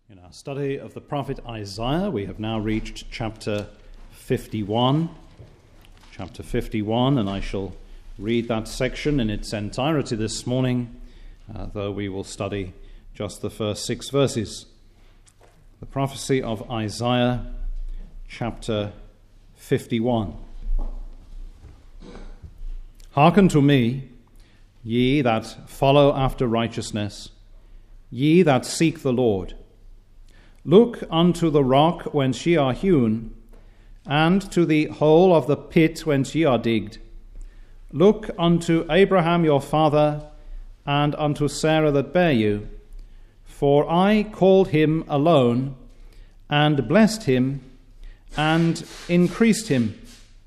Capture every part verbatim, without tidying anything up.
In our study of the prophet Isaiah, we have now reached chapter fifty-one. Chapter fifty-one, and I shall read that section in its entirety this morning, uh, though we will study just the first six verses. The prophecy of Isaiah, chapter fifty-one. Hearken to me, ye that follow after righteousness, ye that seek the Lord. Look unto the rock whence ye are hewn, and to the hole of the pit whence ye are digged. Look unto Abraham your father, and unto Sarah that bare you. For I called him alone, and blessed him, and increased him.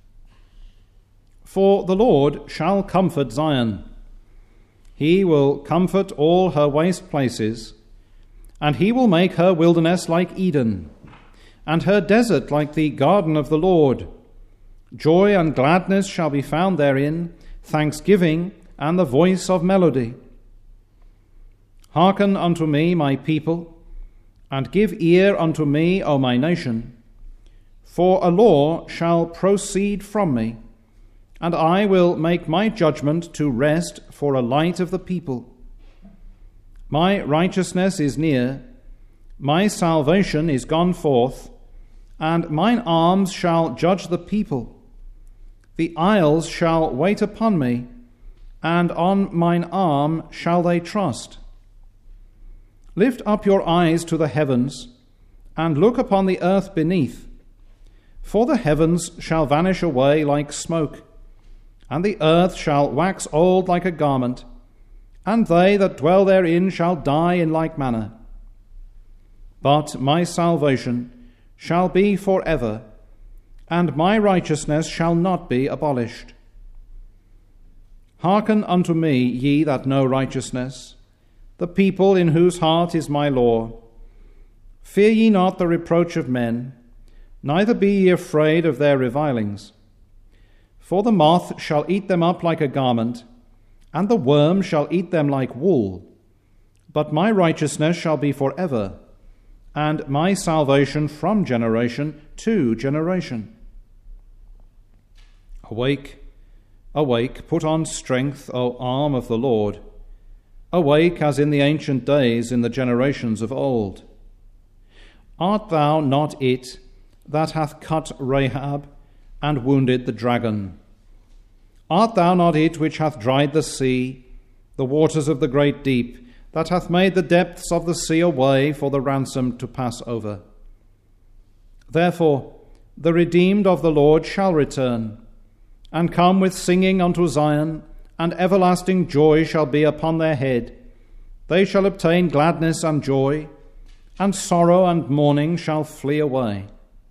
For the Lord shall comfort Zion. He will comfort all her waste places, and he will make her wilderness like Eden, and her desert like the garden of the Lord. Joy and gladness shall be found therein, thanksgiving and the voice of melody. Hearken unto me, my people, and give ear unto me, O my nation. For a law shall proceed from me, and I will make my judgment to rest for a light of the people. My righteousness is near, my salvation is gone forth, and mine arms shall judge the people. The isles shall wait upon me, and on mine arm shall they trust. Lift up your eyes to the heavens, and look upon the earth beneath. For the heavens shall vanish away like smoke, and the earth shall wax old like a garment, and they that dwell therein shall die in like manner. But my salvation shall be for ever, and my righteousness shall not be abolished. Hearken unto me, ye that know righteousness, the people in whose heart is my law. Fear ye not the reproach of men, neither be ye afraid of their revilings. For the moth shall eat them up like a garment, and the worm shall eat them like wool. But my righteousness shall be forever, and my salvation from generation to generation. Awake, awake, put on strength, O arm of the Lord. Awake as in the ancient days, in the generations of old. Art thou not it that hath cut Rahab and wounded the dragon? Art thou not it which hath dried the sea, the waters of the great deep, that hath made the depths of the sea a way for the ransom to pass over? Therefore the redeemed of the Lord shall return, and come with singing unto Zion, and everlasting joy shall be upon their head. They shall obtain gladness and joy, and sorrow and mourning shall flee away.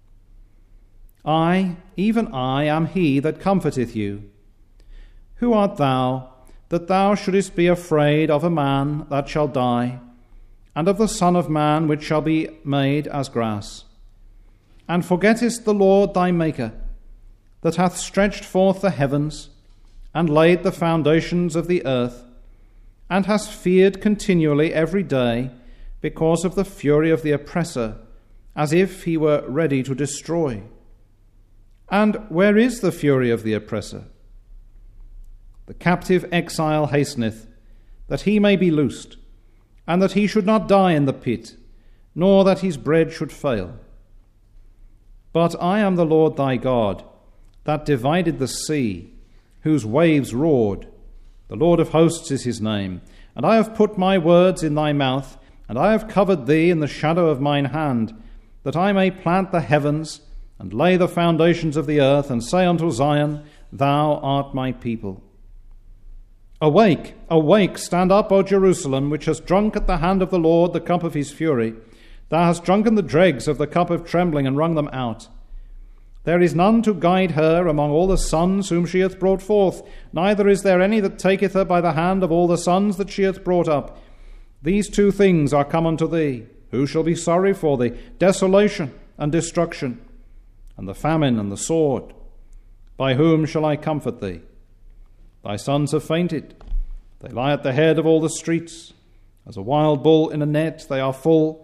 I, even I, am he that comforteth you. Who art thou, that thou shouldest be afraid of a man that shall die, and of the Son of Man which shall be made as grass? And forgettest the Lord thy Maker, that hath stretched forth the heavens, and laid the foundations of the earth, and hast feared continually every day, because of the fury of the oppressor, as if he were ready to destroy. And where is the fury of the oppressor? The captive exile hasteneth, that he may be loosed, and that he should not die in the pit, nor that his bread should fail. But I am the Lord thy God, that divided the sea, whose waves roared. The Lord of hosts is his name. And I have put my words in thy mouth, and I have covered thee in the shadow of mine hand, that I may plant the heavens, and lay the foundations of the earth, and say unto Zion, Thou art my people. Awake, awake, stand up, O Jerusalem, which hast drunk at the hand of the Lord the cup of his fury. Thou hast drunken the dregs of the cup of trembling, and wrung them out. There is none to guide her among all the sons whom she hath brought forth, neither is there any that taketh her by the hand of all the sons that she hath brought up. These two things are come unto thee. Who shall be sorry for thee? Desolation and destruction, and the famine and the sword. By whom shall I comfort thee? Thy sons have fainted. They lie at the head of all the streets. As a wild bull in a net, they are full.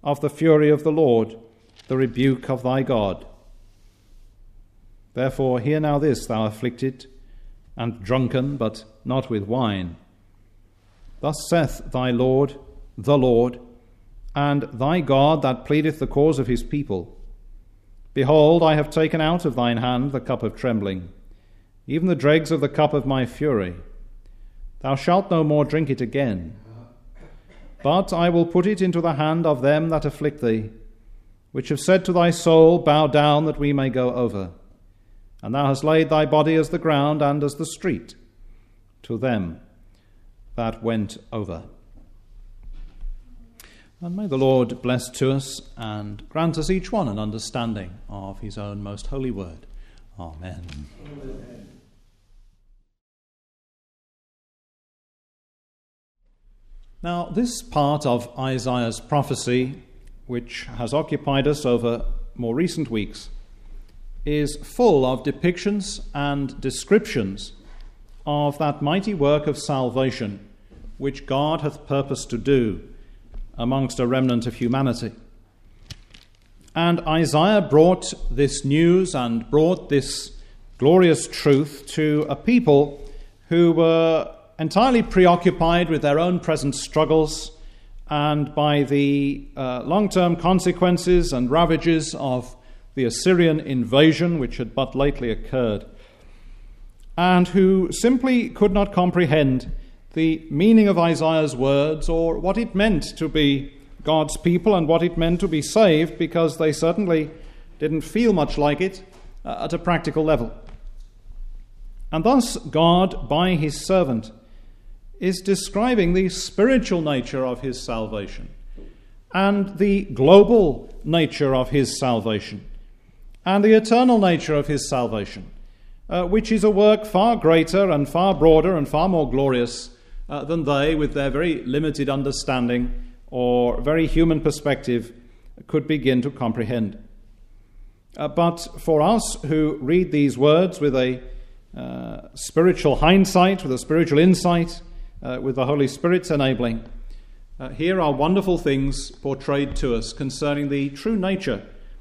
of the fury of the Lord, the rebuke of thy God. Therefore hear now this, thou afflicted and drunken, but not with wine. Thus saith thy Lord, the Lord, and thy God that pleadeth the cause of his people. Behold, I have taken out of thine hand the cup of trembling, even the dregs of the cup of my fury. Thou shalt no more drink it again. But I will put it into the hand of them that afflict thee, which have said to thy soul, Bow down, that we may go over. And thou hast laid thy body as the ground and as the street to them that went over. And may the Lord bless to us and grant us each one an understanding of his own most holy word. Amen. Amen. Now, this part of Isaiah's prophecy, which has occupied us over more recent weeks, is full of depictions and descriptions of that mighty work of salvation which God hath purposed to do amongst a remnant of humanity. And Isaiah brought this news and brought this glorious truth to a people who were entirely preoccupied with their own present struggles and by the uh, long-term consequences and ravages of the Assyrian invasion which had but lately occurred, and who simply could not comprehend the meaning of Isaiah's words or what it meant to be God's people and what it meant to be saved, because they certainly didn't feel much like it uh, at a practical level. And thus God, by his servant, is describing the spiritual nature of his salvation and the global nature of his salvation and the eternal nature of his salvation, uh, which is a work far greater and far broader and far more glorious uh, than they, with their very limited understanding or very human perspective, could begin to comprehend. Uh, but for us who read these words with a uh, spiritual hindsight, with a spiritual insight, uh, with the Holy Spirit's enabling, uh, here are wonderful things portrayed to us concerning the true nature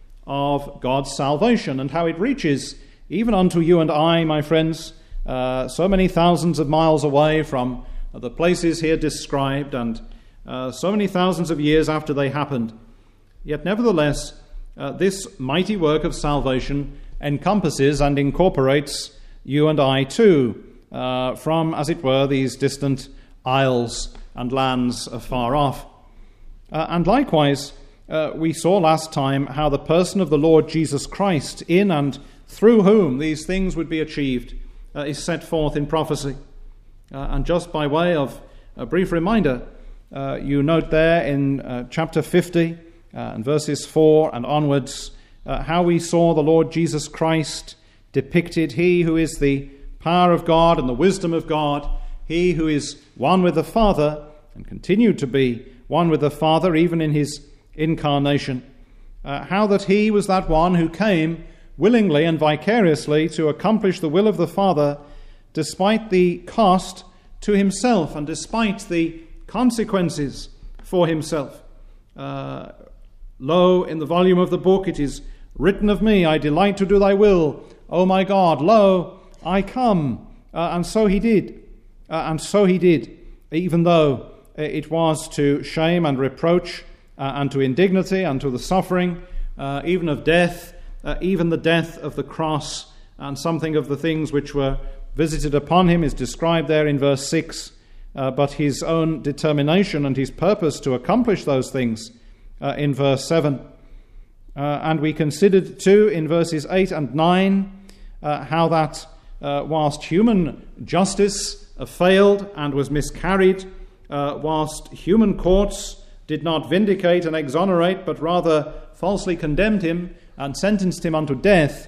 of God's salvation and how it reaches even unto you and I, my friends, uh, so many thousands of miles away from uh, the places here described, and uh, so many thousands of years after they happened. Yet nevertheless, uh, this mighty work of salvation encompasses and incorporates you and I too, uh, from, as it were, these distant isles and lands afar off. Uh, and likewise, Uh, we saw last time how the person of the Lord Jesus Christ, in and through whom these things would be achieved, uh, is set forth in prophecy. Uh, and just by way of a brief reminder, uh, you note there in uh, chapter fifty uh, and verses four and onwards uh, how we saw the Lord Jesus Christ depicted, he who is the power of God and the wisdom of God, he who is one with the Father and continued to be one with the Father even in his incarnation, uh, how that he was that one who came willingly and vicariously to accomplish the will of the Father despite the cost to himself and despite the consequences for himself. Uh, Lo, in the volume of the book it is written of me, I delight to do thy will, O my God. Lo, I come. Uh, and so he did. Uh, and so he did, even though it was to shame and reproach Uh, and to indignity, and to the suffering, uh, even of death, uh, even the death of the cross, and something of the things which were visited upon him is described there in verse six, uh, but his own determination and his purpose to accomplish those things uh, in verse seven. Uh, and we considered too in verses eight and nine uh, how that uh, whilst human justice uh, failed and was miscarried, uh, whilst human courts did not vindicate and exonerate, but rather falsely condemned him and sentenced him unto death,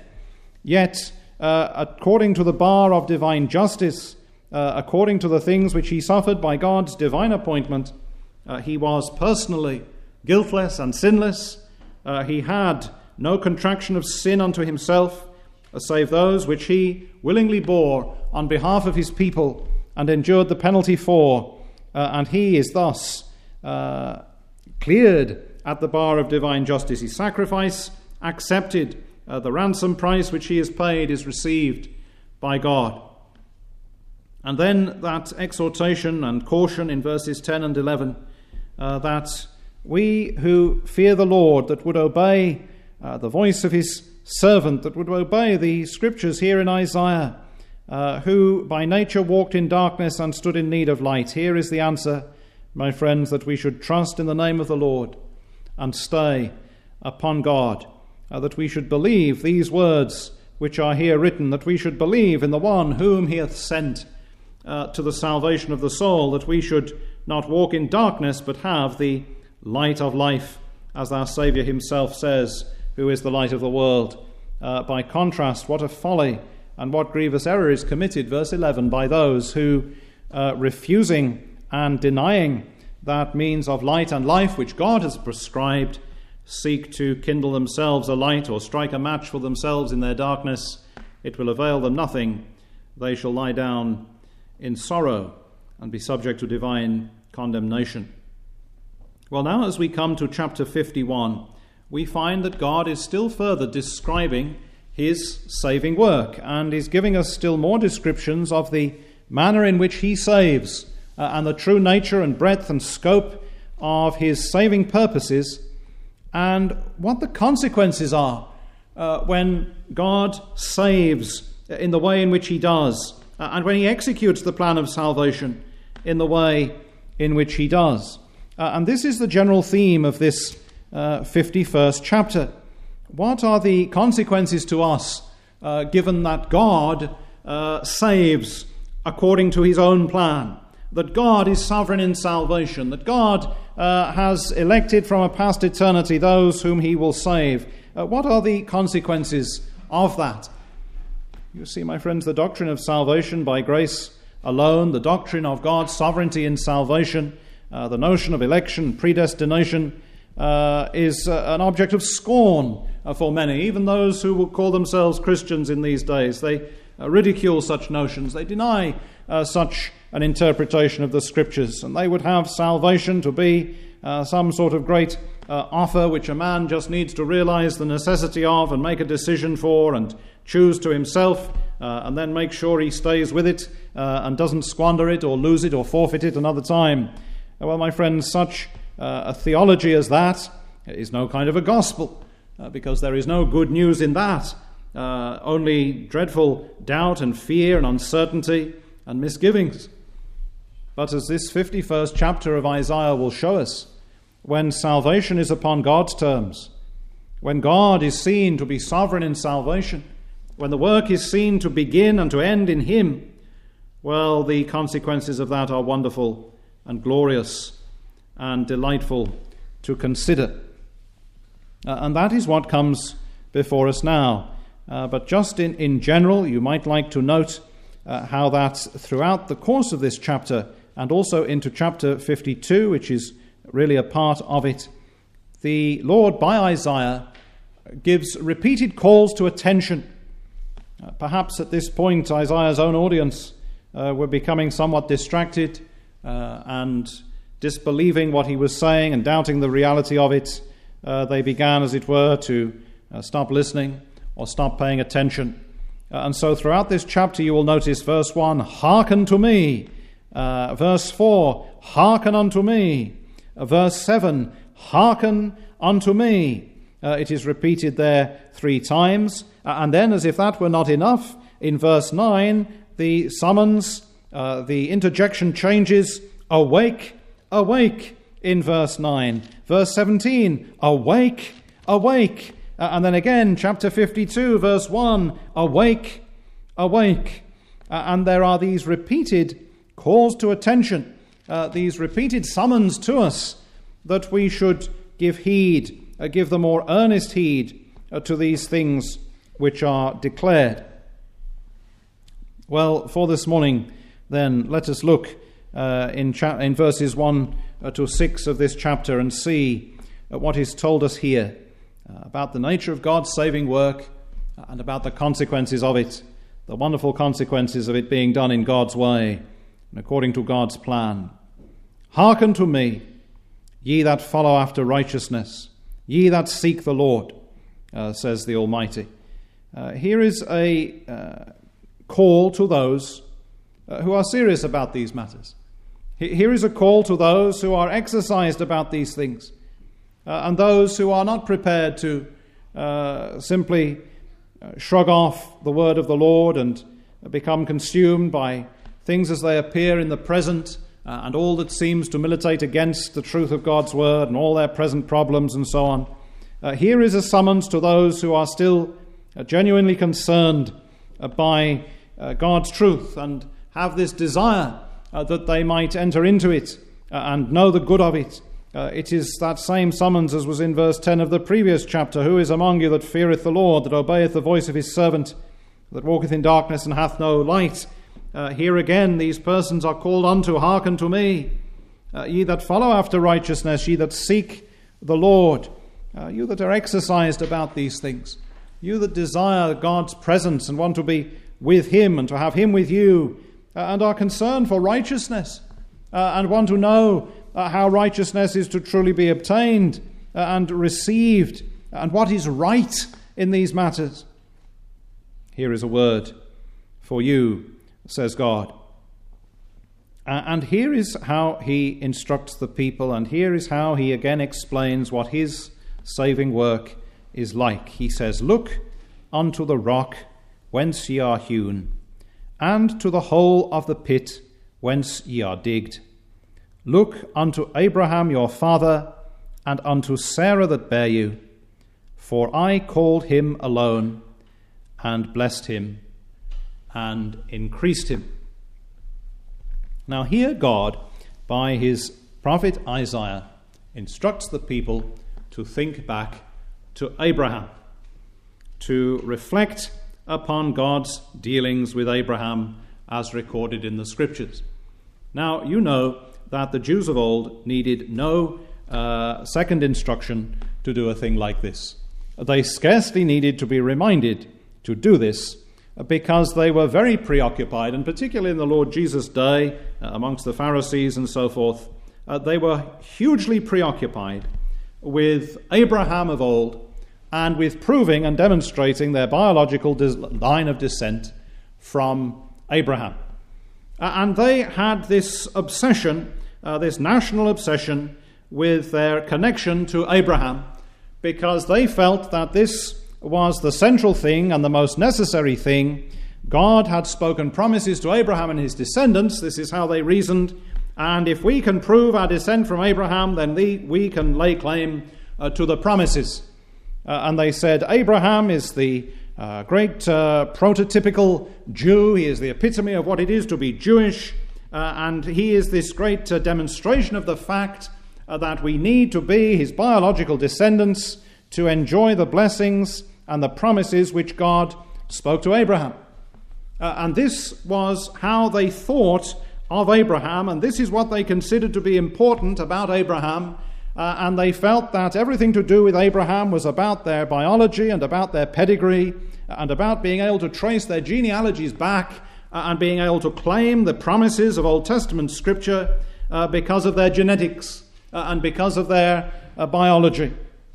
yet uh, according to the bar of divine justice, uh, according to the things which he suffered by God's divine appointment, uh, he was personally guiltless and sinless. Uh, he had no contraction of sin unto himself, uh, save those which he willingly bore on behalf of his people and endured the penalty for, uh, and he is thus Uh, cleared at the bar of divine justice. His sacrifice accepted, uh, the ransom price which he has paid is received by God. And then that exhortation and caution in verses ten and eleven, uh, that we who fear the Lord, that would obey uh, the voice of his servant, that would obey the scriptures here in Isaiah, uh, who by nature walked in darkness and stood in need of light. Here is the answer, my friends, that we should trust in the name of the Lord and stay upon God, uh, that we should believe these words which are here written, that we should believe in the one whom he hath sent uh, to the salvation of the soul, that we should not walk in darkness but have the light of life, as our Saviour himself says, who is the light of the world. Uh, by contrast, what a folly and what grievous error is committed, verse eleven, by those who, uh, refusing and denying that means of light and life which God has prescribed, seek to kindle themselves a light or strike a match for themselves in their darkness. It will avail them nothing. They shall lie down in sorrow and be subject to divine condemnation. Well, now as we come to chapter fifty-one, we find that God is still further describing his saving work, and is giving us still more descriptions of the manner in which he saves, uh, and the true nature and breadth and scope of his saving purposes, and what the consequences are uh, when God saves in the way in which he does, uh, and when he executes the plan of salvation in the way in which he does. Uh, and this is the general theme of this uh, fifty-first chapter. What are the consequences to us, uh, given that God uh, saves according to his own plan, that God is sovereign in salvation, that God uh, has elected from a past eternity those whom he will save? Uh, what are the consequences of that? You see, my friends, the doctrine of salvation by grace alone, the doctrine of God's sovereignty in salvation, uh, the notion of election, predestination, uh, is uh, an object of scorn uh, for many, even those who will call themselves Christians in these days. They uh, ridicule such notions. They deny uh, such an interpretation of the Scriptures, and they would have salvation to be uh, some sort of great uh, offer which a man just needs to realize the necessity of and make a decision for and choose to himself, uh, and then make sure he stays with it uh, and doesn't squander it or lose it or forfeit it another time. Well, my friends, such uh, a theology as that is no kind of a gospel, uh, because there is no good news in that, uh, only dreadful doubt and fear and uncertainty and misgivings. But as this fifty-first chapter of Isaiah will show us, when salvation is upon God's terms, when God is seen to be sovereign in salvation, when the work is seen to begin and to end in him, well, the consequences of that are wonderful and glorious and delightful to consider. Uh, and that is what comes before us now. Uh, but just in, in general, you might like to note uh, how that throughout the course of this chapter, and also into chapter fifty-two, which is really a part of it, the Lord, by Isaiah, gives repeated calls to attention. Uh, perhaps at this point, Isaiah's own audience uh, were becoming somewhat distracted uh, and disbelieving what he was saying and doubting the reality of it. Uh, they began, as it were, to uh, stop listening or stop paying attention. Uh, and so throughout this chapter, you will notice verse one, hearken to me. Uh, verse four, hearken unto me. Uh, verse seven, hearken unto me. Uh, it is repeated there three times. Uh, and then, as if that were not enough, in verse nine, the summons, uh, the interjection changes, awake, awake, in verse nine. Verse seventeen, awake, awake. Uh, and then again, chapter fifty-two, verse one, awake, awake. Uh, and there are these repeated calls to attention, uh, these repeated summons to us that we should give heed, uh, give the more earnest heed uh, to these things which are declared. Well, for this morning, then, let us look uh, in, cha- in verses one uh, to six of this chapter and see uh, what is told us here uh, about the nature of God's saving work uh, and about the consequences of it, the wonderful consequences of it being done in God's way and according to God's plan. Hearken to me, ye that follow after righteousness, ye that seek the Lord, uh, says the Almighty. Uh, here is a uh, call to those uh, who are serious about these matters. Here is a call to those who are exercised about these things, uh, and those who are not prepared to uh, simply uh, shrug off the word of the Lord and become consumed by things as they appear in the present, uh, and all that seems to militate against the truth of God's word and all their present problems and so on. Uh, here is a summons to those who are still uh, genuinely concerned uh, by uh, God's truth and have this desire uh, that they might enter into it uh, and know the good of it. Uh, it is that same summons as was in verse ten of the previous chapter. Who is among you that feareth the Lord, that obeyeth the voice of his servant, that walketh in darkness and hath no light? Uh, here again, these persons are called unto, hearken to me. Uh, ye that follow after righteousness, ye that seek the Lord. Uh, you that are exercised about these things. You that desire God's presence and want to be with him and to have him with you, uh, and are concerned for righteousness, uh, and want to know uh, how righteousness is to truly be obtained uh, and received, and what is right in these matters. Here is a word for you, says God. Uh, and here is how he instructs the people, and here is how he again explains what his saving work is like. He says, look unto the rock whence ye are hewn, and to the hole of the pit whence ye are digged. Look unto Abraham your father, and unto Sarah that bare you, for I called him alone, and blessed him, and increased him. Now here God, by his prophet Isaiah, instructs the people to think back to Abraham, to reflect upon God's dealings with Abraham as recorded in the Scriptures. Now, you know that the Jews of old needed no uh, second instruction to do a thing like this. They scarcely needed to be reminded to do this because they were very preoccupied, and particularly in the Lord Jesus' day, uh, amongst the Pharisees and so forth, uh, they were hugely preoccupied with Abraham of old and with proving and demonstrating their biological des- line of descent from Abraham. Uh, and they had this obsession, uh, this national obsession with their connection to Abraham, because they felt that this was the central thing and the most necessary thing. God had spoken promises to Abraham and his descendants. This is how they reasoned. And if we can prove our descent from Abraham, then the, we can lay claim uh, to the promises. Uh, and they said, Abraham is the uh, great uh, prototypical Jew. He is the epitome of what it is to be Jewish. Uh, and he is this great uh, demonstration of the fact uh, that we need to be his biological descendants to enjoy the blessings and the promises which God spoke to Abraham. Uh, and this was how they thought of Abraham, and this is what they considered to be important about Abraham. Uh, and they felt that everything to do with Abraham was about their biology and about their pedigree and about being able to trace their genealogies back uh, and being able to claim the promises of Old Testament Scripture uh, because of their genetics uh, and because of their uh, biology.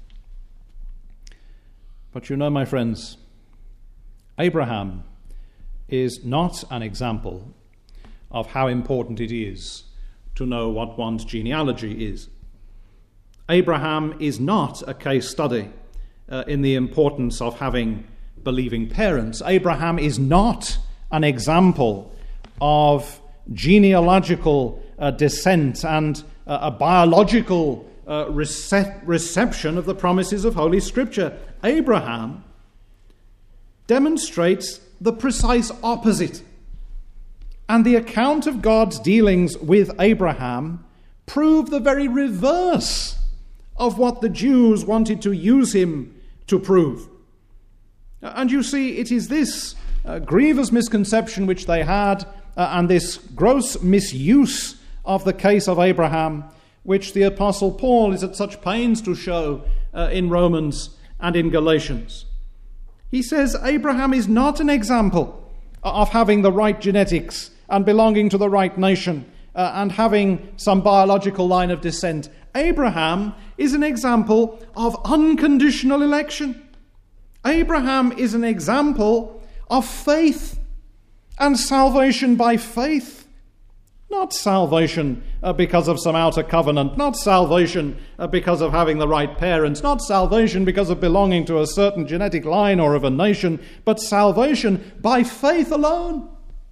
But you know, my friends, Abraham is not an example of how important it is to know what one's genealogy is. Abraham is not a case study uh, in the importance of having believing parents. Abraham is not an example of genealogical uh, descent and uh, a biological uh, rece- reception of the promises of Holy Scripture. Abraham demonstrates the precise opposite. And the account of God's dealings with Abraham prove the very reverse of what the Jews wanted to use him to prove. And you see, it is this uh, grievous misconception which they had uh, and this gross misuse of the case of Abraham which the Apostle Paul is at such pains to show uh, in Romans and in Galatians. He says Abraham is not an example of having the right genetics and belonging to the right nation uh, and having some biological line of descent. Abraham is an example of unconditional election. Abraham is an example of faith and salvation by faith. Not salvation uh, because of some outer covenant, not salvation uh, because of having the right parents, not salvation because of belonging to a certain genetic line or of a nation, but salvation by faith alone.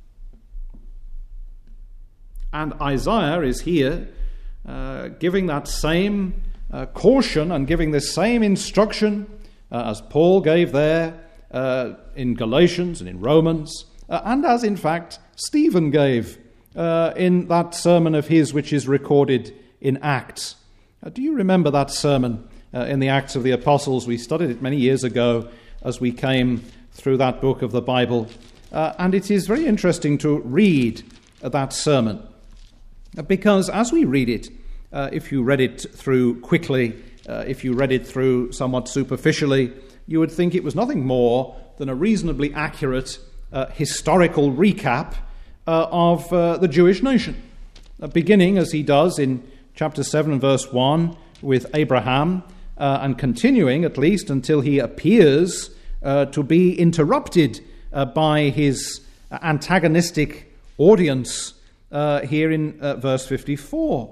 And Isaiah is here uh, giving that same uh, caution and giving this same instruction uh, as Paul gave there uh, in Galatians and in Romans, uh, and as in fact Stephen gave Uh, in that sermon of his which is recorded in Acts. Uh, do you remember that sermon uh, in the Acts of the Apostles? We studied it many years ago as we came through that book of the Bible. Uh, and it is very interesting to read uh, that sermon. Uh, because as we read it, uh, if you read it through quickly, uh, if you read it through somewhat superficially, you would think it was nothing more than a reasonably accurate uh, historical recap Uh, of uh, the Jewish nation, uh, beginning as he does in chapter seven and verse one with Abraham, uh, and continuing at least until he appears uh, to be interrupted uh, by his antagonistic audience uh, here in uh, verse fifty-four.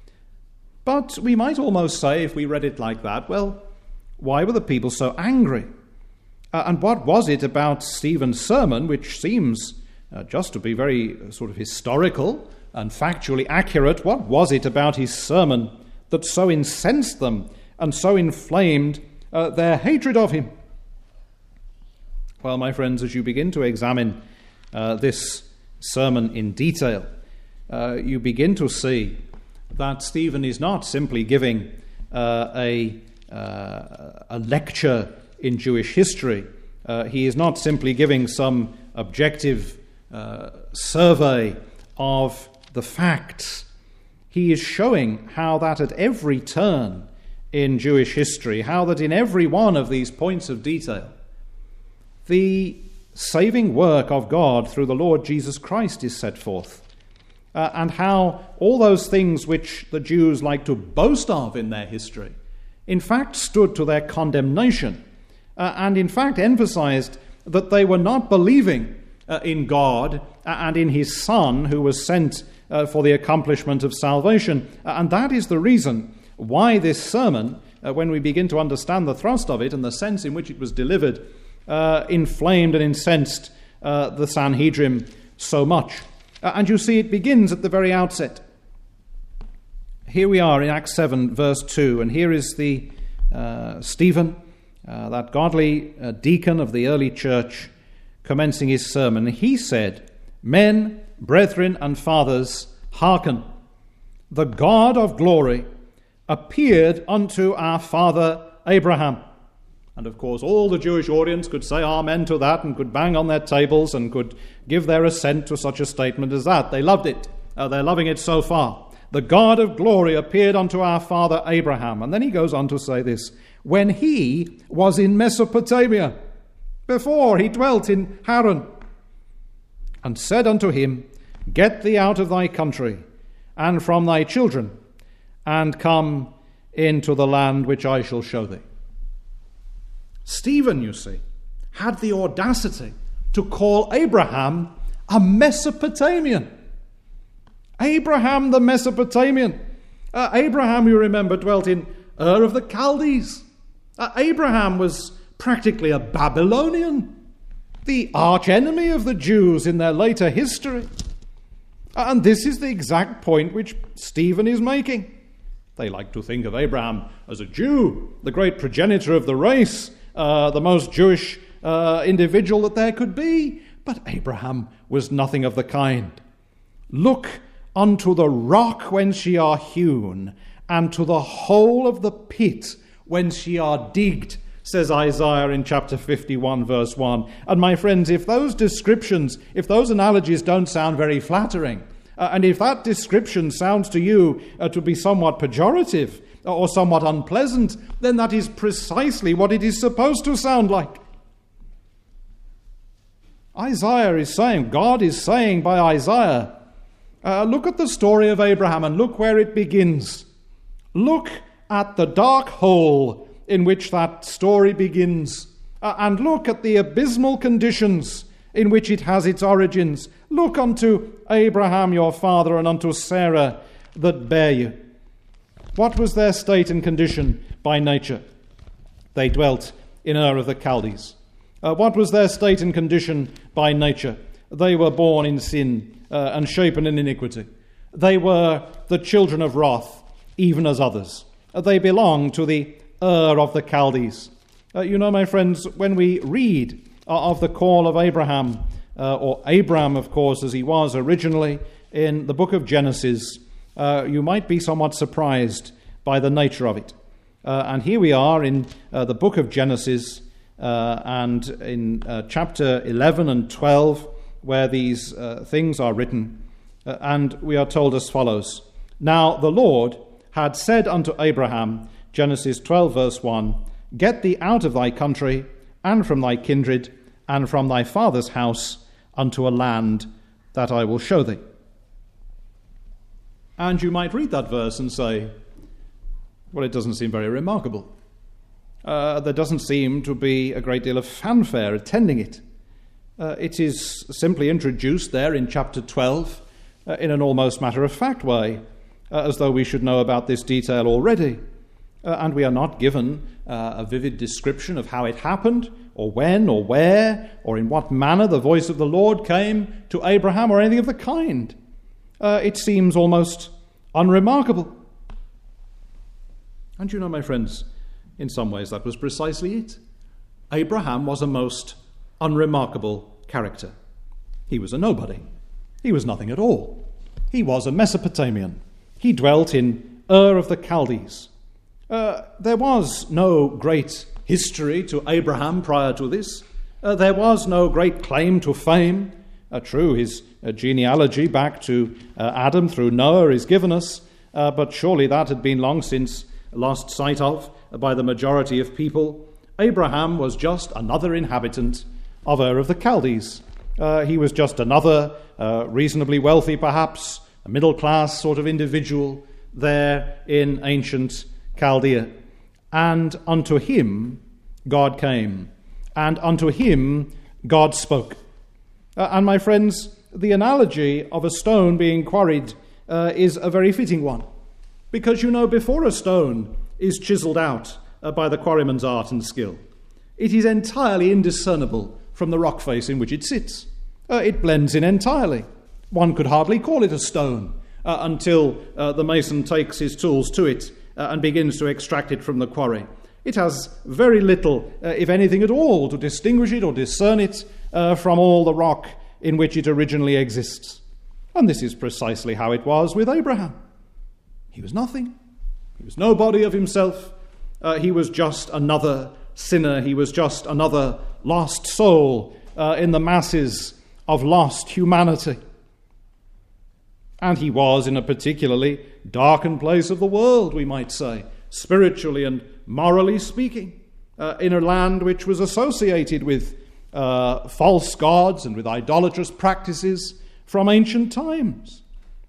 But we might almost say, if we read it like that, well, why were the people so angry? Uh, and what was it about Stephen's sermon which seems Uh, just to be very uh, sort of historical and factually accurate? What was it about his sermon that so incensed them and so inflamed uh, their hatred of him? Well, my friends, as you begin to examine uh, this sermon in detail, uh, you begin to see that Stephen is not simply giving uh, a, uh, a lecture in Jewish history. Uh, he is not simply giving some objective Uh, survey of the facts. He is showing how that at every turn in Jewish history, how that in every one of these points of detail, the saving work of God through the Lord Jesus Christ is set forth, uh, and how all those things which the Jews like to boast of in their history, in fact stood to their condemnation, uh, and in fact emphasized that they were not believing Uh, in God and in his Son who was sent uh, for the accomplishment of salvation. Uh, and that is the reason why this sermon, uh, when we begin to understand the thrust of it and the sense in which it was delivered, uh, inflamed and incensed uh, the Sanhedrin so much. Uh, and you see it begins at the very outset. Here we are in Acts seven verse two, and here is the uh, Stephen, uh, that godly uh, deacon of the early church, commencing his sermon. He said, "Men, brethren, and fathers, hearken. The God of glory appeared unto our father Abraham." And of course, all the Jewish audience could say amen to that and could bang on their tables and could give their assent to such a statement as that. They loved it. Uh, they're loving it so far. The God of glory appeared unto our father Abraham. And then he goes on to say this, when he was in Mesopotamia, before he dwelt in Haran, and said unto him, Get thee out of thy country, and from thy children, and come into the land which I shall show thee. Stephen, you see, had the audacity to call Abraham a Mesopotamian. Abraham the Mesopotamian. Uh, Abraham, you remember, dwelt in Ur of the Chaldees. Uh, Abraham was practically a Babylonian, the arch enemy of the Jews in their later history. And this is the exact point which Stephen is making. They like to think of Abraham as a Jew, the great progenitor of the race, uh, the most Jewish uh, individual that there could be. But Abraham was nothing of the kind. Look unto the rock whence ye are hewn, and to the hole of the pit whence ye are digged, says Isaiah in chapter fifty-one, verse one. And my friends, if those descriptions, if those analogies don't sound very flattering, uh, and if that description sounds to you uh, to be somewhat pejorative or somewhat unpleasant, then that is precisely what it is supposed to sound like. Isaiah is saying, God is saying by Isaiah, uh, look at the story of Abraham and look where it begins. Look at the dark hole in which that story begins, uh, and look at the abysmal conditions in which it has its origins. Look unto Abraham your father and unto Sarah that bare you. What was their state and condition by nature? They dwelt in Ur of the Chaldees. Uh, what was their state and condition by nature? They were born in sin uh, and shapen in iniquity. They were the children of wrath, even as others. Uh, they belonged to the Ur of the Chaldees. Uh, you know, my friends, when we read uh, of the call of Abraham, uh, or Abram, of course, as he was originally, in the book of Genesis, uh, you might be somewhat surprised by the nature of it. Uh, and here we are in uh, the book of Genesis, uh, and in uh, chapter eleven and twelve, where these uh, things are written, uh, and we are told as follows. Now the Lord had said unto Abraham, Genesis twelve, verse one, Get thee out of thy country, and from thy kindred, and from thy father's house, unto a land that I will show thee. And you might read that verse and say, well, it doesn't seem very remarkable. Uh, there doesn't seem to be a great deal of fanfare attending it. Uh, it is simply introduced there in chapter twelve uh, in an almost matter-of-fact way, uh, as though we should know about this detail already. Uh, and we are not given uh, a vivid description of how it happened, or when, or where, or in what manner the voice of the Lord came to Abraham, or anything of the kind. Uh, it seems almost unremarkable. And you know, my friends, in some ways that was precisely it. Abraham was a most unremarkable character. He was a nobody. He was nothing at all. He was a Mesopotamian. He dwelt in Ur of the Chaldees. Uh, there was no great history to Abraham prior to this. Uh, there was no great claim to fame. Uh, true, his uh, genealogy back to uh, Adam through Noah is given us, uh, but surely that had been long since lost sight of by the majority of people. Abraham was just another inhabitant of Ur of the Chaldees. Uh, he was just another uh, reasonably wealthy, perhaps, a middle-class sort of individual there in ancient Chaldea. And unto him God came, and unto him God spoke. Uh, and my friends, the analogy of a stone being quarried uh, is a very fitting one. Because, you know, before a stone is chiseled out uh, by the quarryman's art and skill, it is entirely indiscernible from the rock face in which it sits. Uh, it blends in entirely. One could hardly call it a stone uh, until uh, the mason takes his tools to it uh, and begins to extract it from the quarry. It has very little, uh, if anything at all, to distinguish it or discern it uh, from all the rock in which it originally exists. And this is precisely how it was with Abraham. He was nothing. He was nobody of himself. Uh, he was just another sinner. He was just another lost soul uh, in the masses of lost humanity. And he was in a particularly darkened place of the world, we might say, spiritually and morally speaking, uh, in a land which was associated with uh, false gods and with idolatrous practices from ancient times.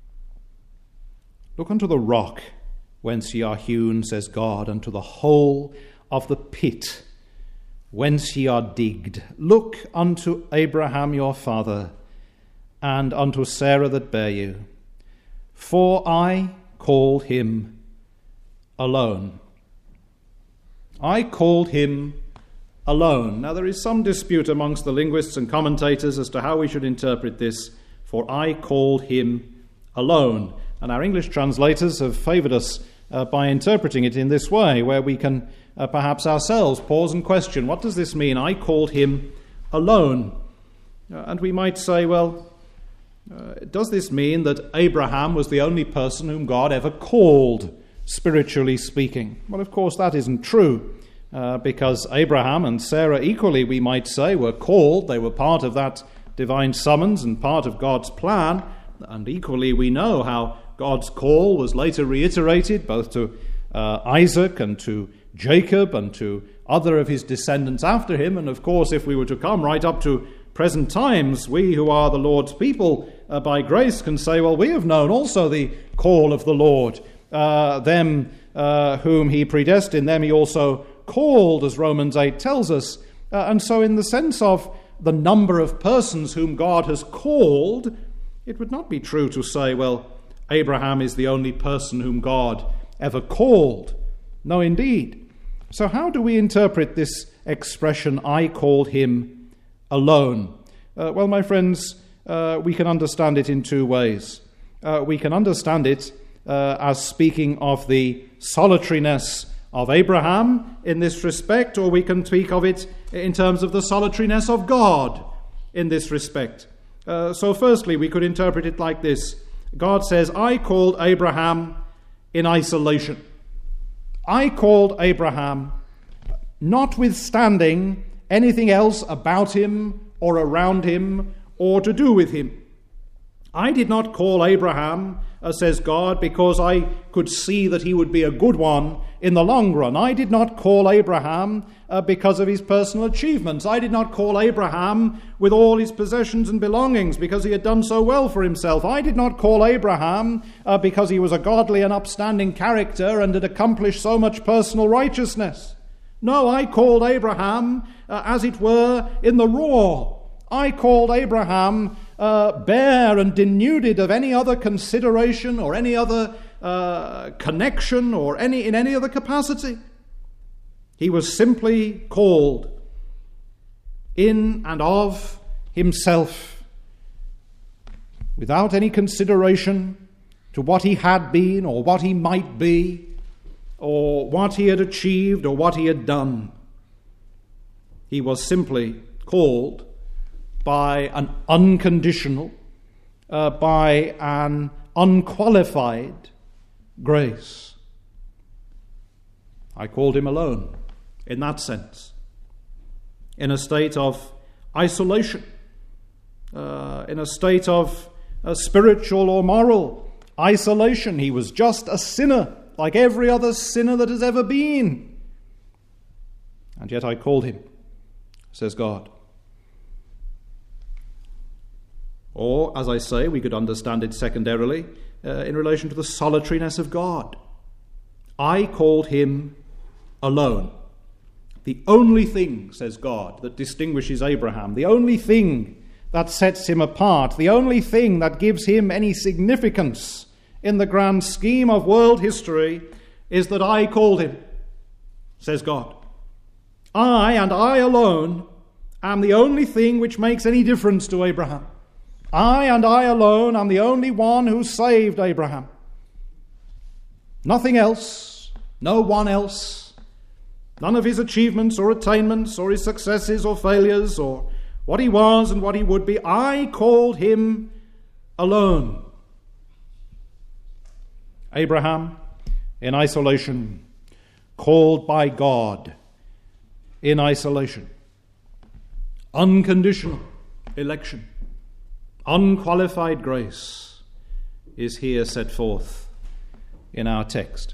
Look unto the rock whence ye are hewn, says God, unto the hole of the pit whence ye are digged. Look unto Abraham your father, and unto Sarah that bare you. For I called him alone. I called him alone. Now there is some dispute amongst the linguists and commentators as to how we should interpret this. For I called him alone. And our English translators have favoured us uh, by interpreting it in this way, where we can uh, perhaps ourselves pause and question, what does this mean? I called him alone. Uh, and we might say, well, uh, does this mean that Abraham was the only person whom God ever called, spiritually speaking? Well, of course, that isn't true, uh, because Abraham and Sarah equally, we might say, were called. They were part of that divine summons and part of God's plan. And equally, we know how God's call was later reiterated both to uh, Isaac and to Jacob and to other of his descendants after him. And of course, if we were to come right up to present times, we who are the Lord's people uh, by grace can say, well, we have known also the call of the Lord, uh, them uh, uh, whom he predestined, them he also called, as Romans eight tells us. Uh, and so in the sense of the number of persons whom God has called, it would not be true to say, well, Abraham is the only person whom God ever called. No, indeed. So how do we interpret this expression, I called him alone? Uh, well, my friends, uh, we can understand it in two ways. Uh, we can understand it uh, as speaking of the solitariness of Abraham in this respect, or we can speak of it in terms of the solitariness of God in this respect. Uh, so firstly, we could interpret it like this. God says, I called Abraham in isolation. I called Abraham notwithstanding anything else about him or around him or to do with him. I did not call Abraham, uh, says God, because I could see that he would be a good one in the long run. I did not call Abraham uh, because of his personal achievements. I did not call Abraham with all his possessions and belongings because he had done so well for himself. I did not call Abraham uh, because he was a godly and upstanding character and had accomplished so much personal righteousness. No, I called Abraham, uh, as it were, in the raw. I called Abraham uh, bare and denuded of any other consideration or any other uh, connection or any in any other capacity. He was simply called in and of himself, without any consideration to what he had been or what he might be, or what he had achieved or what he had done. He was simply called by an unconditional, uh, by an unqualified grace. I called him alone in that sense, in a state of isolation, uh, in a state of uh, spiritual or moral isolation. He was just a sinner, like every other sinner that has ever been. And yet I called him, says God. Or, as I say, we could understand it secondarily uh, in relation to the solitariness of God. I called him alone. The only thing, says God, that distinguishes Abraham, the only thing that sets him apart, the only thing that gives him any significance in the grand scheme of world history is that I called him, says God. I and I alone am the only thing which makes any difference to Abraham. I and I alone am the only one who saved Abraham. Nothing else, no one else, none of his achievements or attainments or his successes or failures or what he was and what he would be. I called him alone. Abraham in isolation, called by God in isolation. Unconditional election, unqualified grace is here set forth in our text.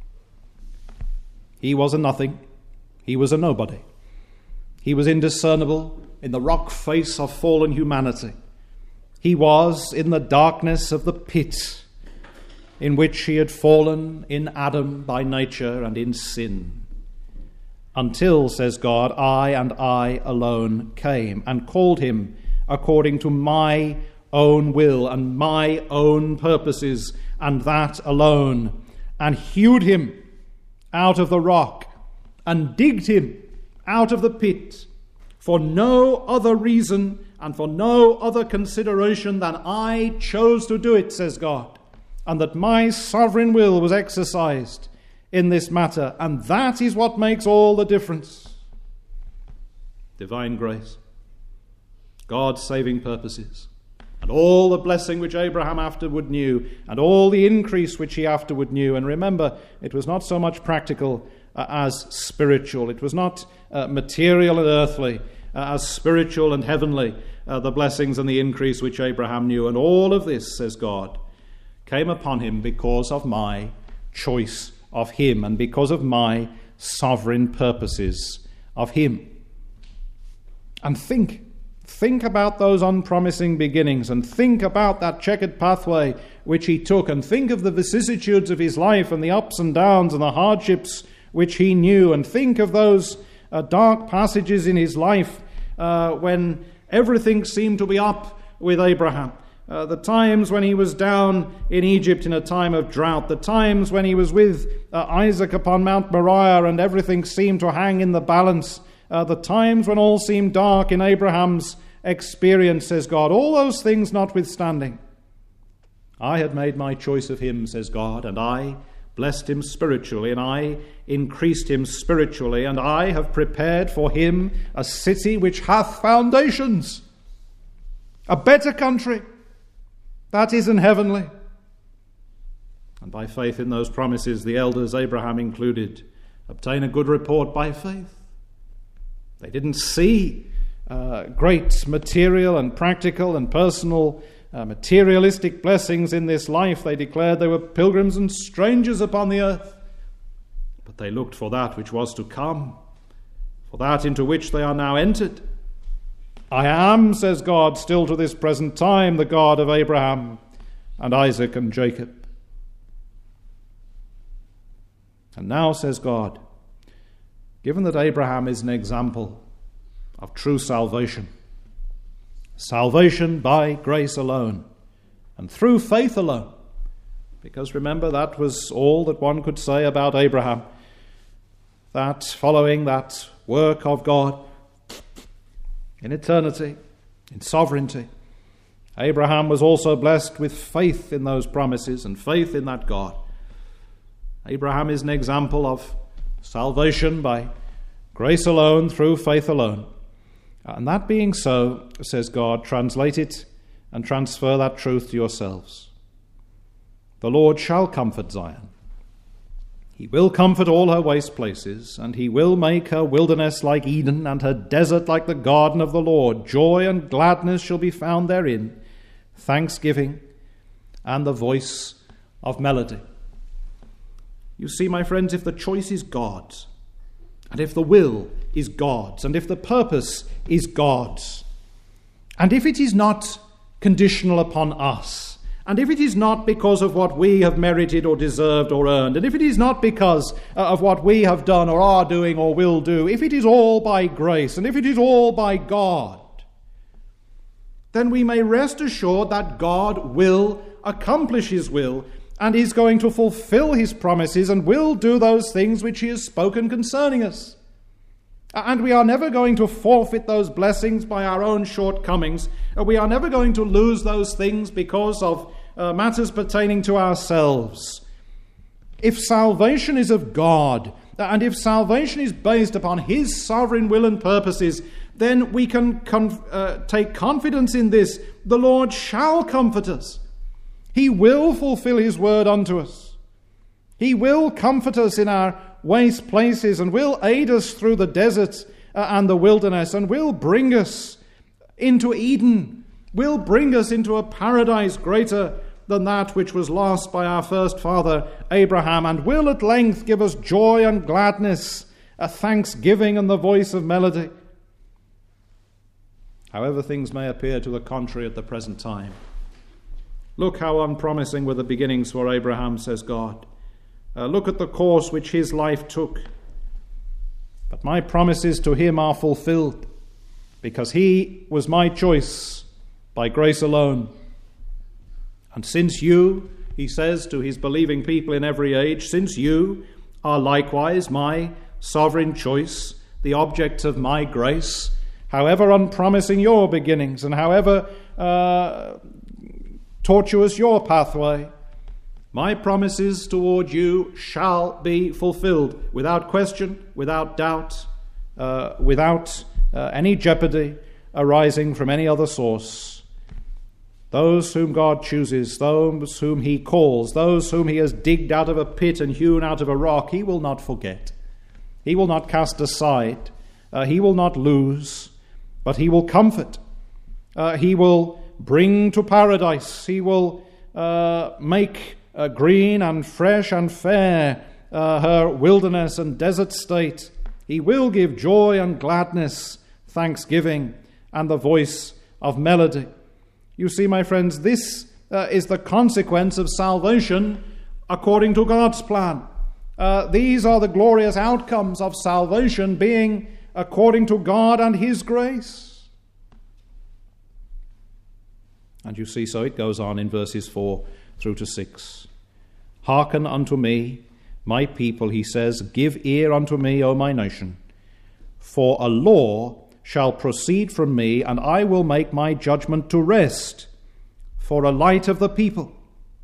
He was a nothing. He was a nobody. He was indiscernible in the rock face of fallen humanity. He was in the darkness of the pit in which he had fallen in Adam by nature and in sin. Until, says God, I and I alone came and called him according to my own will and my own purposes, and that alone, and hewed him out of the rock and digged him out of the pit for no other reason and for no other consideration than I chose to do it, says God, and that my sovereign will was exercised in this matter, and that is what makes all the difference. Divine grace, God's saving purposes, and all the blessing which Abraham afterward knew, and all the increase which he afterward knew. And remember, it was not so much practical uh, as spiritual. It was not uh, material and earthly uh, as spiritual and heavenly, uh, the blessings and the increase which Abraham knew. And all of this, says God, came upon him because of my choice of him and because of my sovereign purposes of him. And think, think about those unpromising beginnings, and think about that checkered pathway which he took, and think of the vicissitudes of his life and the ups and downs and the hardships which he knew, and think of those uh, dark passages in his life uh, when everything seemed to be up with Abraham. Uh, the times when he was down in Egypt in a time of drought, the times when he was with uh, Isaac upon Mount Moriah and everything seemed to hang in the balance, uh, the times when all seemed dark in Abraham's experience, says God, all those things notwithstanding, I had made my choice of him, says God, and I blessed him spiritually, and I increased him spiritually, and I have prepared for him a city which hath foundations, a better country, that is in heavenly. And by faith in those promises, the elders, Abraham included, obtain a good report by faith. They didn't see uh, great material and practical and personal uh, materialistic blessings in this life. They declared they were pilgrims and strangers upon the earth. But they looked for that which was to come, for that into which they are now entered. I am, says God, still to this present time, the God of Abraham and Isaac and Jacob. And now, says God, given that Abraham is an example of true salvation, salvation by grace alone and through faith alone, because remember, that was all that one could say about Abraham, that following that work of God in eternity, in sovereignty, Abraham was also blessed with faith in those promises and faith in that God. Abraham is an example of salvation by grace alone, through faith alone. And that being so, says God, translate it and transfer that truth to yourselves. The Lord shall comfort Zion. He will comfort all her waste places, and he will make her wilderness like Eden, and her desert like the garden of the Lord. Joy and gladness shall be found therein, thanksgiving and the voice of melody. You see, my friends, if the choice is God's, and if the will is God's, and if the purpose is God's, and if it is not conditional upon us, and if it is not because of what we have merited or deserved or earned, and if it is not because of what we have done or are doing or will do, if it is all by grace, and if it is all by God, then we may rest assured that God will accomplish his will and is going to fulfill his promises and will do those things which he has spoken concerning us. And we are never going to forfeit those blessings by our own shortcomings. We are never going to lose those things because of uh, matters pertaining to ourselves. If salvation is of God, and if salvation is based upon his sovereign will and purposes, then we can conf- uh, take confidence in this. The Lord shall comfort us. He will fulfill his word unto us. He will comfort us in our waste places, and will aid us through the deserts uh, and the wilderness, and will bring us into Eden, will bring us into a paradise greater than that which was lost by our first father Abraham, and will at length give us joy and gladness, a thanksgiving and the voice of melody. However things may appear to the contrary at the present time, look how unpromising were the beginnings for Abraham, says God. Uh, look at the course which his life took. But my promises to him are fulfilled, because he was my choice by grace alone. And since you, he says to his believing people in every age, since you are likewise my sovereign choice, the object of my grace, however unpromising your beginnings and however uh, tortuous your pathway, my promises toward you shall be fulfilled without question, without doubt, uh, without uh, any jeopardy arising from any other source. Those whom God chooses, those whom he calls, those whom he has digged out of a pit and hewn out of a rock, he will not forget. He will not cast aside. Uh, he will not lose, but he will comfort. Uh, he will bring to paradise. He will uh, make Uh, green and fresh and fair uh, her wilderness and desert state. He will give joy and gladness, thanksgiving, and the voice of melody. You see, my friends, this uh, is the consequence of salvation according to God's plan. Uh, these are the glorious outcomes of salvation being according to God and his grace. And you see, so it goes on in verses four through to six. Hearken unto me, my people, he says, give ear unto me, O my nation. For a law shall proceed from me, and I will make my judgment to rest for a light of the people.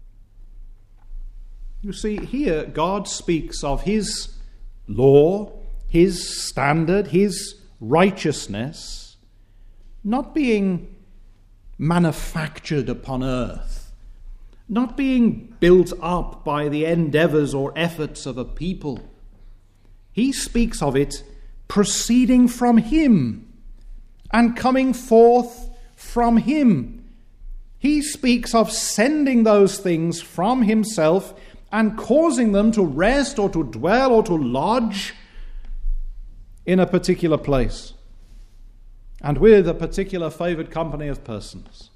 You see, here God speaks of his law, his standard, his righteousness, not being manufactured upon earth, not being built up by the endeavors or efforts of a people. He speaks of it proceeding from him and coming forth from him. He speaks of sending those things from himself and causing them to rest or to dwell or to lodge in a particular place and with a particular favored company of persons.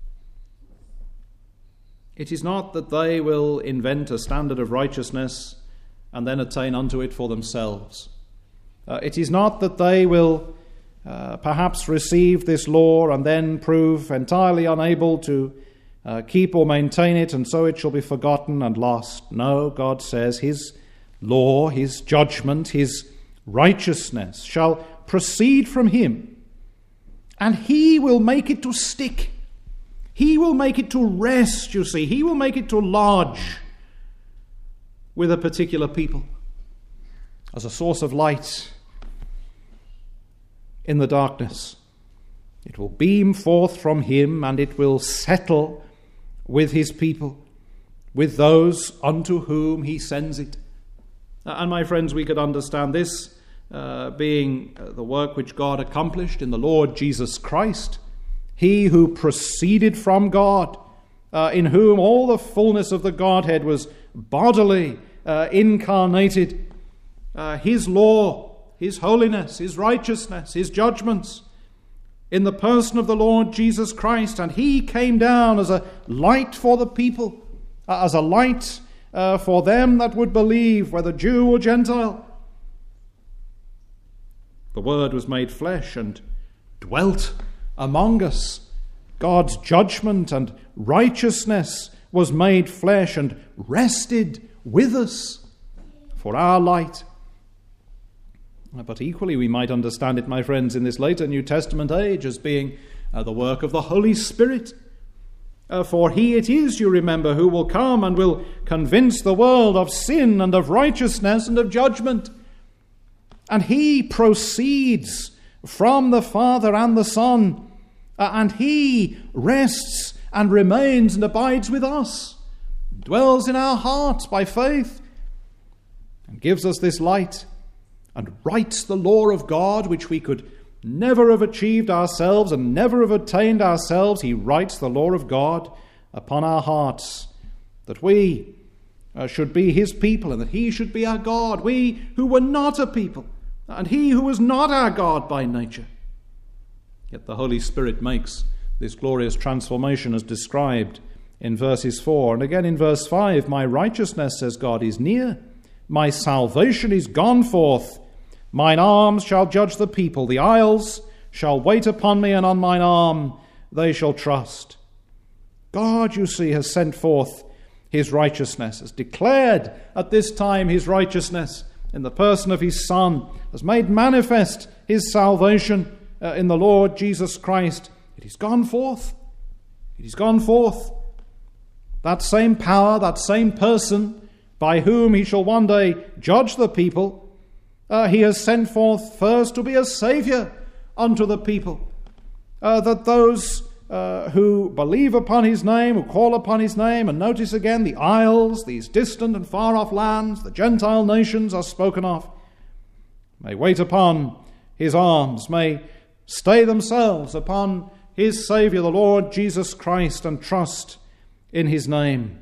It is not that they will invent a standard of righteousness and then attain unto it for themselves. Uh, it is not that they will uh, perhaps receive this law and then prove entirely unable to uh, keep or maintain it, and so it shall be forgotten and lost. No, God says his law, his judgment, his righteousness shall proceed from him, and he will make it to stick. He will make it to rest, you see. He will make it to lodge with a particular people as a source of light in the darkness. It will beam forth from him, and it will settle with his people, with those unto whom he sends it. And my friends, we could understand this uh, being the work which God accomplished in the Lord Jesus Christ, he who proceeded from God, uh, in whom all the fullness of the Godhead was bodily uh, incarnated. Uh, his law, his holiness, his righteousness, his judgments in the person of the Lord Jesus Christ. And he came down as a light for the people, uh, as a light uh, for them that would believe, whether Jew or Gentile. The Word was made flesh and dwelt among us. God's judgment and righteousness was made flesh and rested with us for our light. But equally we might understand it, my friends, in this later New Testament age as being uh, the work of the Holy Spirit. Uh, for he it is, you remember, who will come and will convince the world of sin and of righteousness and of judgment. And he proceeds from the Father and the Son, uh, and he rests and remains and abides with us, dwells in our hearts by faith, and gives us this light, and writes the law of God, which we could never have achieved ourselves and never have attained ourselves. He writes the law of God upon our hearts, that we uh, should be his people and that he should be our God, we who were not a people, and he who was not our God by nature. Yet the Holy Spirit makes this glorious transformation as described in verses four. And again in verse five, my righteousness, says God, is near. My salvation is gone forth. Mine arms shall judge the people. The isles shall wait upon me, and on mine arm they shall trust. God, you see, has sent forth his righteousness, has declared at this time his righteousness in the person of his Son, has made manifest his salvation uh, in the Lord Jesus Christ. It is gone forth. It is gone forth. That same power, that same person by whom he shall one day judge the people, uh, he has sent forth first to be a Saviour unto the people, uh, that those uh, who believe upon his name, who call upon his name, and notice again the isles, these distant and far-off lands, the Gentile nations are spoken of, may wait upon his arms, may stay themselves upon his Saviour, the Lord Jesus Christ, and trust in his name.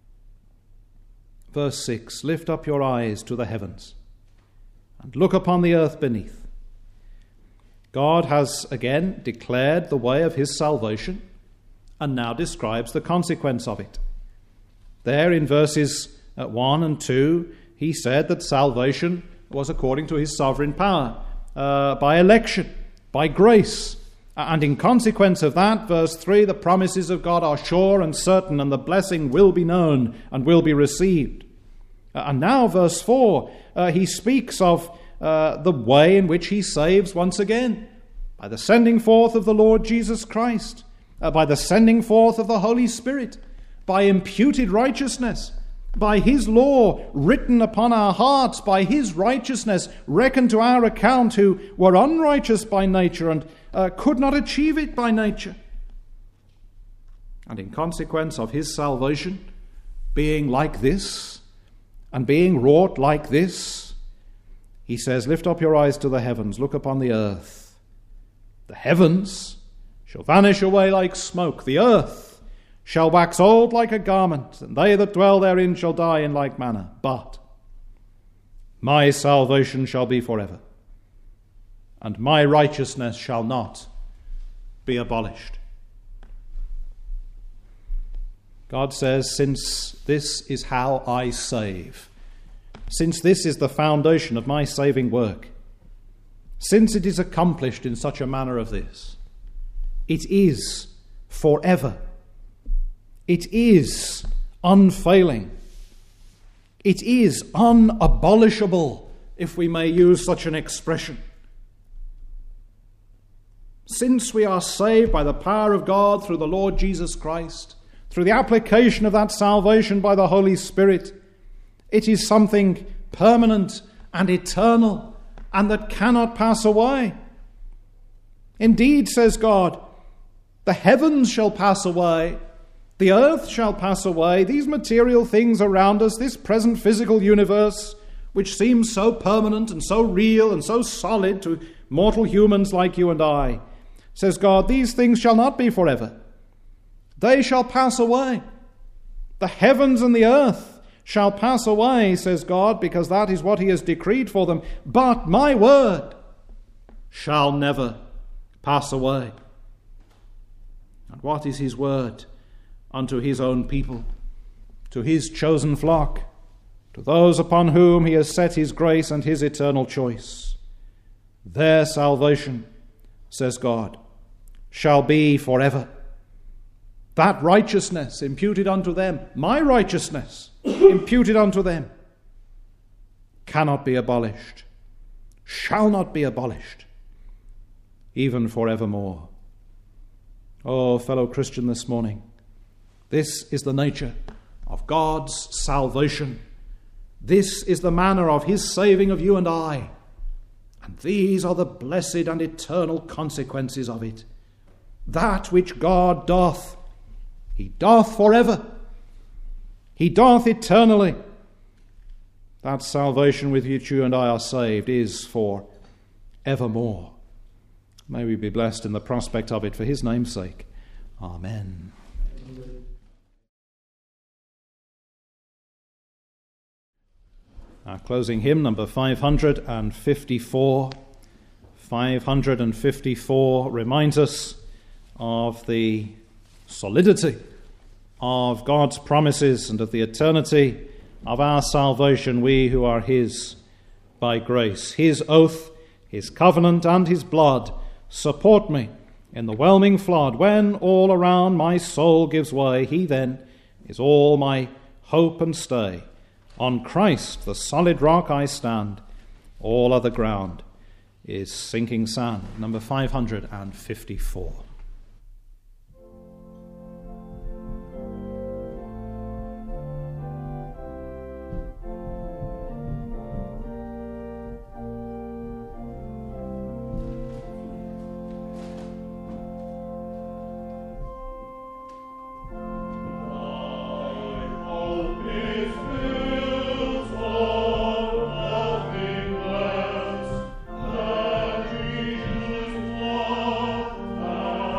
Verse six, lift up your eyes to the heavens and look upon the earth beneath. God has again declared the way of his salvation, and now describes the consequence of it. There in verses one and two, he said that salvation was according to his sovereign power, uh, by election, by grace. And in consequence of that, verse three, the promises of God are sure and certain, and the blessing will be known and will be received. Uh, and now, verse four, uh, he speaks of uh, the way in which he saves once again, by the sending forth of the Lord Jesus Christ, uh, by the sending forth of the Holy Spirit, by imputed righteousness, by his law written upon our hearts, by his righteousness reckoned to our account, who were unrighteous by nature and uh, could not achieve it by nature. And in consequence of his salvation being like this and being wrought like this, he says, lift up your eyes to the heavens, look upon the earth. The heavens shall vanish away like smoke, the earth shall wax old like a garment, and they that dwell therein shall die in like manner. But my salvation shall be forever, and my righteousness shall not be abolished. God says, since this is how I save, since this is the foundation of my saving work, since it is accomplished in such a manner of this, it is forever. It is unfailing. It is unabolishable, if we may use such an expression. Since we are saved by the power of God through the Lord Jesus Christ, through the application of that salvation by the Holy Spirit, it is something permanent and eternal and that cannot pass away. Indeed, says God, the heavens shall pass away, the earth shall pass away, these material things around us, this present physical universe, which seems so permanent and so real and so solid to mortal humans like you and I, says God, these things shall not be forever. They shall pass away. The heavens and the earth shall pass away, says God, because that is what he has decreed for them. But my word shall never pass away. And what is his word unto his own people, to his chosen flock, to those upon whom he has set his grace and his eternal choice? Their salvation, says God, shall be forever. That righteousness imputed unto them, my righteousness imputed unto them, cannot be abolished, shall not be abolished, even forevermore. Oh, fellow Christian, this morning, this is the nature of God's salvation. This is the manner of his saving of you and I. And these are the blessed and eternal consequences of it. That which God doth, he doth forever. He doth eternally. That salvation with which you and I are saved is for evermore. May we be blessed in the prospect of it for his name's sake. Amen. Our closing hymn, number five hundred fifty-four. five hundred fifty-four reminds us of the solidity of God's promises and of the eternity of our salvation, we who are his by grace. His oath, his covenant, and his blood support me in the whelming flood. When all around my soul gives way, he then is all my hope and stay. On Christ, the solid rock, I stand. All other ground is sinking sand. Number five hundred fifty-four. Oh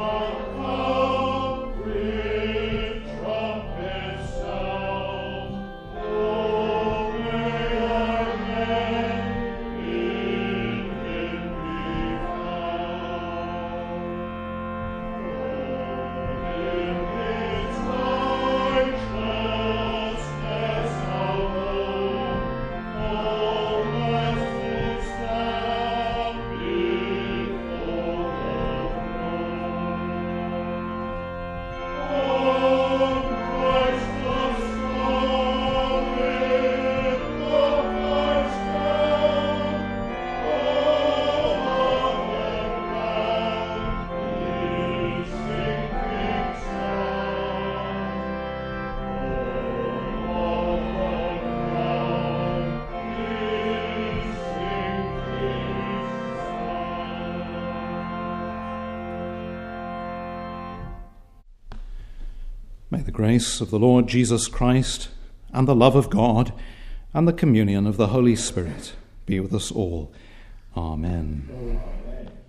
May the grace of the Lord Jesus Christ and the love of God and the communion of the Holy Spirit be with us all. Amen. Amen.